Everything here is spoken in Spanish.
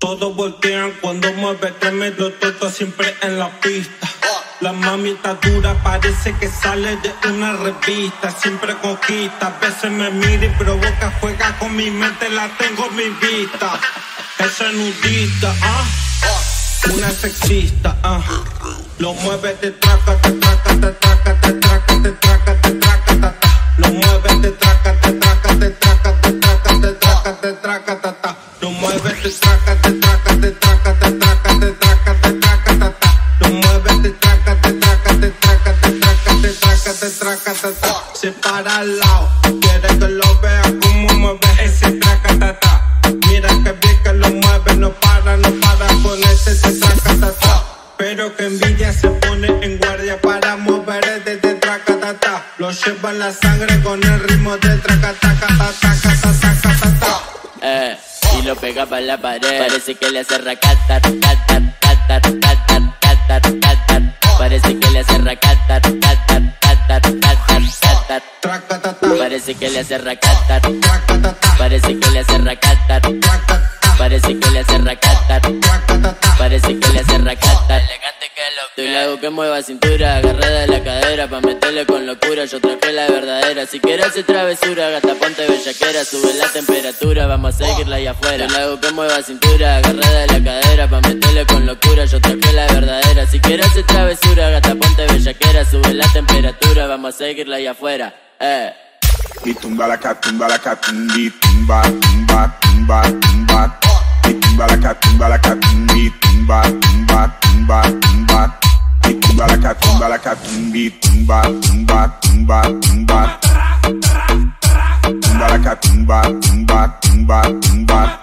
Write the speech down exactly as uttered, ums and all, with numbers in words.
Todos voltean cuando mueve tremendo toto siempre en la pista. La mami está dura, parece que sale de una revista. Siempre conquista, a veces me mira y provoca, juega con mi mente, la tengo en mi vista. Esa nudista, ah, una sexista, ah. Lo mueve, te traca, te traca, te traca, te traca, te traca, te traca, ta, ta. Lo mueve, te traca, te traca, te traca, te traca, te traca, te traca, ta, ta. Lo mueve, te traca, te traca, te traca, te traca, te traca, te traca, ta, ta. Lo mueve, te traca, te traca, te traca, te traca, te traca, te traca, ta, ta. Se para al lado, quiere que lo vea como mueve ese traca, ta, ta. Mira que bien que lo mueve, no para, no para con ese te traca, ta, ta. Pero que envidia se pone en guardia para mover desde traca, ta, ta. Lo lleva en la sangre con el ritmo del traca, taca, ta, taca, ta, taca, ta, ta. Eh, y lo pega pa' la pared. Parece que le hace racata, tata, tata, tata, tata, tata. Parece que le hace racata, tata, tata, tata, tata. Traca, ta, ta. Parece que le hace racata, Traca, ta, ta. parece que le hace racata, Traca, ta, ta. parece que le hace racata, Traca, ta, ta. parece que le hace racata. Elegante que lo que le hago que mueva cintura, agarrada de la cadera pa' meterle con locura. Yo traje la verdadera. Si quieres hacer travesura, gata ponte bellaquera, sube la temperatura, vamos a seguirla allá afuera. Yo le hago que mueva cintura, agarrada de la cadera pa' meterle con locura. Yo traje la verdadera. Si quieres hacer travesura, gata ponte bellaquera, sube la temperatura, vamos a seguirla allá afuera. Eh. Y tumba la catumba la catumbi, tumba, tumba, tumba, tumba. Y tumba la catumba la catumbi, tumba, tumba, tumba, tumba. Y tumba la catumba la catumbi, tumba, tumba, tumba, tumba. Tumba la catumba, tumba, tumba, tumba.